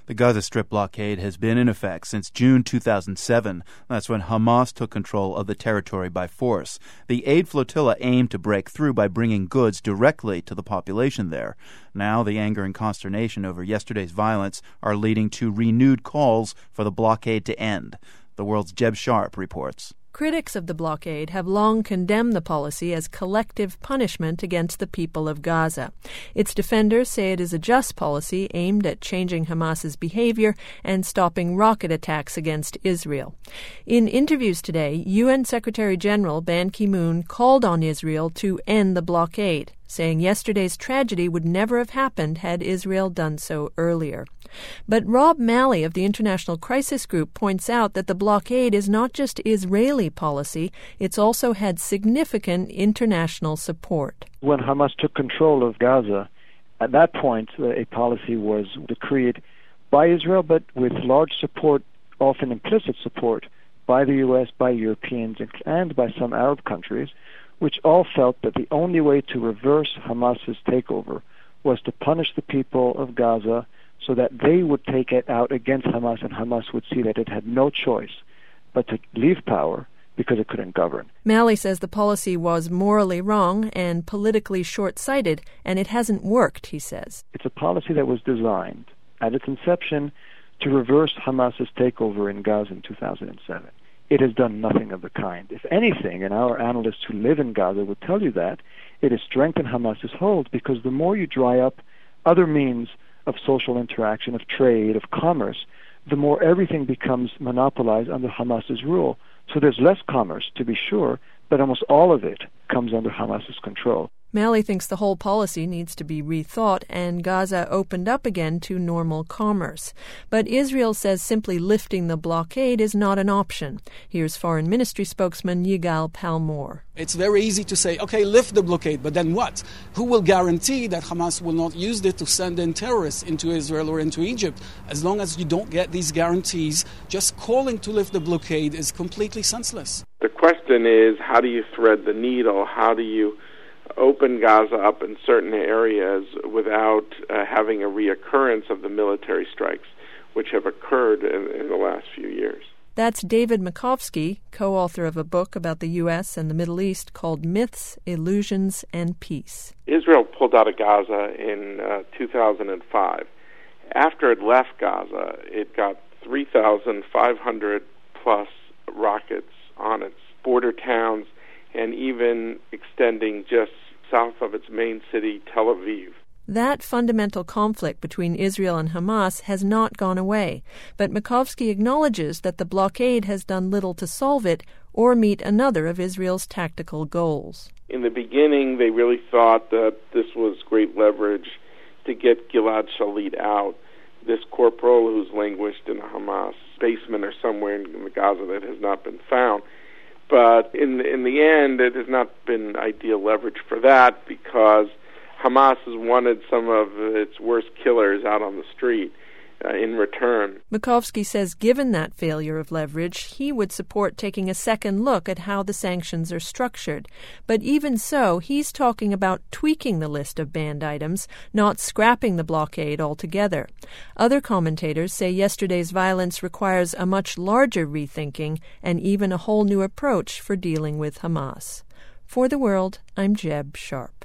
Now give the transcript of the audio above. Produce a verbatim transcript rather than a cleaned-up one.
The Gaza Strip blockade has been in effect since June two thousand seven. That's when Hamas took control of the territory by force. The aid flotilla aimed to break through by bringing goods directly to the population there. Now, the anger and consternation over yesterday's violence are leading to renewed calls for the blockade to end. The World's Jeb Sharp reports. Critics of the blockade have long condemned the policy as collective punishment against the people of Gaza. Its defenders say it is a just policy aimed at changing Hamas's behavior and stopping rocket attacks against Israel. In interviews today, U N Secretary General Ban Ki-moon called on Israel to end the blockade, saying yesterday's tragedy would never have happened had Israel done so earlier. But Rob Malley of the International Crisis Group points out that the blockade is not just Israeli policy, it's also had significant international support. When Hamas took control of Gaza, at that point a policy was decreed by Israel, but with large support, often implicit support, by the U S, by Europeans, and by some Arab countries, which all felt that the only way to reverse Hamas's takeover was to punish the people of Gaza so that they would take it out against Hamas, and Hamas would see that it had no choice but to leave power because it couldn't govern. Malley says the policy was morally wrong and politically short-sighted, and it hasn't worked, he says. It's a policy that was designed at its inception to reverse Hamas's takeover in Gaza in two thousand seven. It has done nothing of the kind. If anything, and our analysts who live in Gaza would tell you that, it has strengthened Hamas's hold, because the more you dry up other means of social interaction, of trade, of commerce, the more everything becomes monopolized under Hamas's rule. So there's less commerce, to be sure, but almost all of it comes under Hamas's control. Malley thinks the whole policy needs to be rethought and Gaza opened up again to normal commerce. But Israel says simply lifting the blockade is not an option. Here's Foreign Ministry spokesman Yigal Palmore. It's very easy to say, okay, lift the blockade, but then what? Who will guarantee that Hamas will not use it to send in terrorists into Israel or into Egypt? As long as you don't get these guarantees, just calling to lift the blockade is completely senseless. The question is, how do you thread the needle? How do you open Gaza up in certain areas without uh, having a reoccurrence of the military strikes which have occurred in, in the last few years? That's David Makovsky, co-author of a book about the U S and the Middle East called Myths, Illusions, and Peace. Israel pulled out of Gaza in uh, two thousand five. After it left Gaza, it got three thousand five hundred plus rockets on its border towns, and even extending just south of its main city, Tel Aviv. That fundamental conflict between Israel and Hamas has not gone away, but Makovsky acknowledges that the blockade has done little to solve it or meet another of Israel's tactical goals. In the beginning, they really thought that this was great leverage to get Gilad Shalit out, this corporal who's languished in a Hamas basement or somewhere in Gaza that has not been found. But in in the end, it has not been ideal leverage for that, because Hamas has wanted some of its worst killers out on the street uh, in return. Makovsky says given that failure of leverage, he would support taking a second look at how the sanctions are structured. But even so, he's talking about tweaking the list of banned items, not scrapping the blockade altogether. Other commentators say yesterday's violence requires a much larger rethinking and even a whole new approach for dealing with Hamas. For The World, I'm Jeb Sharp.